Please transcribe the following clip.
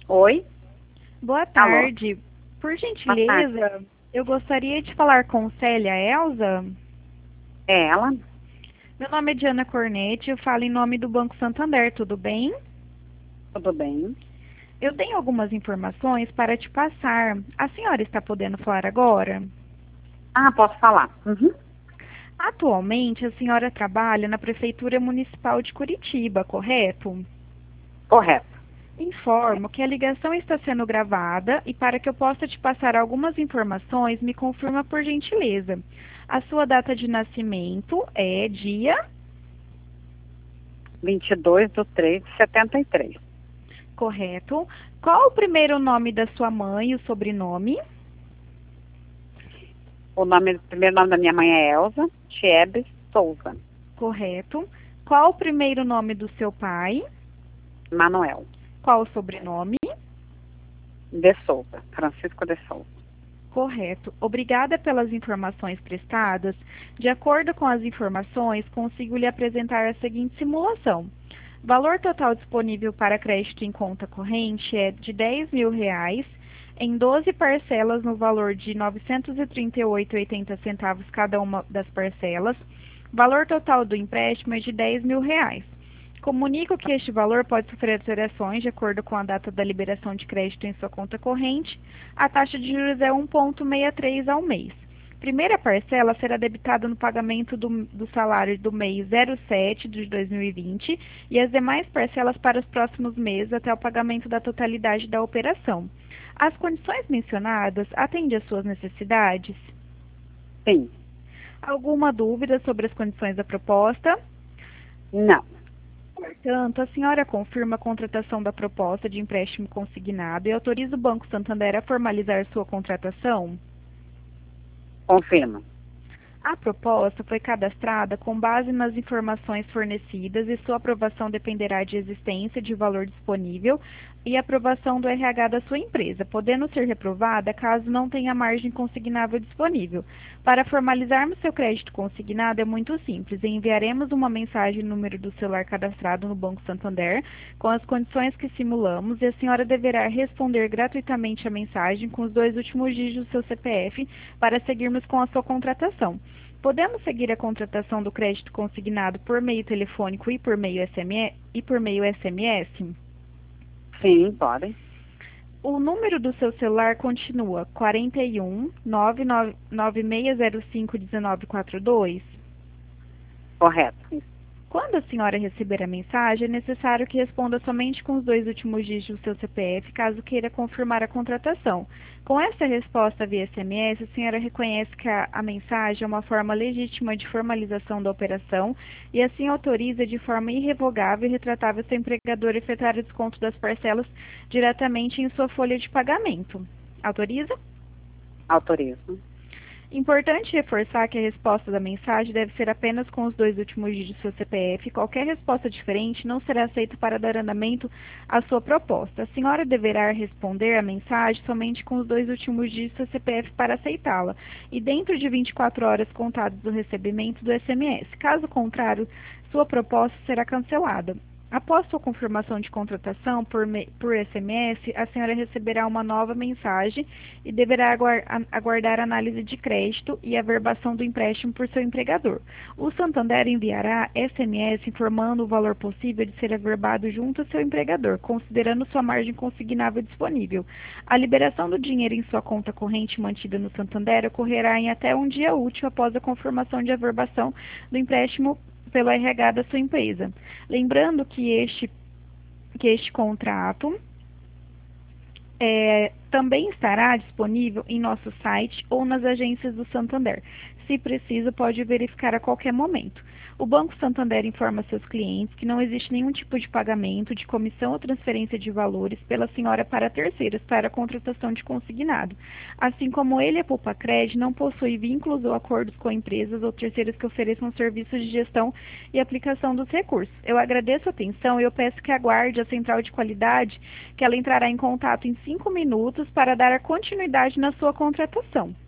Oi? Boa Alô? tarde. Por Boa tarde. gentileza, eu gostaria de falar com Célia Elza. É ela? Meu nome é Diana Cornetti, eu falo em nome do Banco Santander, tudo bem? Tudo bem? Eu tenho algumas informações para te passar. A senhora está podendo falar agora? Ah, posso falar. Uhum. Atualmente, a senhora trabalha na Prefeitura Municipal de Curitiba, correto? Correto. Informo que a ligação está sendo gravada e para que eu possa te passar algumas informações, me confirma por gentileza. A sua data de nascimento é dia 22/3/73. correto. Qual o primeiro nome da sua mãe e o sobrenome? O primeiro nome da minha mãe é Elza Chiebes Souza. Correto. Qual o primeiro nome do seu pai? Manuel Qual o sobrenome? de Souza. Francisco de Souza. Correto. Obrigada pelas informações prestadas. De acordo com as informações, consigo lhe apresentar a seguinte simulação. Valor total disponível para crédito em conta corrente é de R$ 10.000 em 12 parcelas no valor de R$ 938,80 cada uma das parcelas. Valor total do empréstimo é de R$ 10.000. Comunico que este valor pode sofrer alterações de acordo com a data da liberação de crédito em sua conta corrente. A taxa de juros é 1,63 ao mês. Primeira parcela será debitada no pagamento do salário do mês 07 de 2020 e as demais parcelas para os próximos meses até o pagamento da totalidade da operação. As condições mencionadas atendem às suas necessidades? Sim. Alguma dúvida sobre as condições da proposta? Não. Portanto, a senhora confirma a contratação da proposta de empréstimo consignado e autoriza o Banco Santander a formalizar sua contratação? Confirmo. A proposta foi cadastrada com base nas informações fornecidas e sua aprovação dependerá de existência de valor disponível e aprovação do RH da sua empresa, podendo ser reprovada caso não tenha margem consignável disponível. Para formalizarmos seu crédito consignado é muito simples. Enviaremos uma mensagem no número do celular cadastrado no Banco Santander com as condições que simulamos e a senhora deverá responder gratuitamente a mensagem com os 2 últimos dígitos do seu CPF para seguirmos com a sua contratação. Podemos seguir a contratação do crédito consignado por meio telefônico e por meio SMS? Sim, podem. O número do seu celular continua 41 99605 1942? Correto. Quando a senhora receber a mensagem, é necessário que responda somente com os 2 últimos dígitos do seu CPF, caso queira confirmar a contratação. Com essa resposta via SMS, a senhora reconhece que a mensagem é uma forma legítima de formalização da operação e assim autoriza de forma irrevogável e retratável seu empregador a efetuar o desconto das parcelas diretamente em sua folha de pagamento. Autoriza? Autorizo. Importante reforçar que a resposta da mensagem deve ser apenas com os 2 últimos dígitos do seu CPF. Qualquer resposta diferente não será aceita para dar andamento à sua proposta. A senhora deverá responder a mensagem somente com os 2 últimos dígitos do seu CPF para aceitá-la e dentro de 24 horas contadas do recebimento do SMS. Caso contrário, sua proposta será cancelada. Após sua confirmação de contratação por SMS, a senhora receberá uma nova mensagem e deverá aguardar a análise de crédito e a averbação do empréstimo por seu empregador. O Santander enviará SMS informando o valor possível de ser averbado junto ao seu empregador, considerando sua margem consignável disponível. A liberação do dinheiro em sua conta corrente mantida no Santander ocorrerá em até um dia útil após a confirmação de averbação do empréstimo pelo RH da sua empresa. Lembrando que este contrato também estará disponível em nosso site ou nas agências do Santander. Se preciso, pode verificar a qualquer momento. O Banco Santander informa seus clientes que não existe nenhum tipo de pagamento, de comissão ou transferência de valores pela senhora para terceiros para a contratação de consignado. Assim como ele, a Poupa Cred não possui vínculos ou acordos com empresas ou terceiros que ofereçam serviços de gestão e aplicação dos recursos. Eu agradeço a atenção e eu peço que aguarde a central de qualidade, que ela entrará em contato em 5 minutos para dar a continuidade na sua contratação.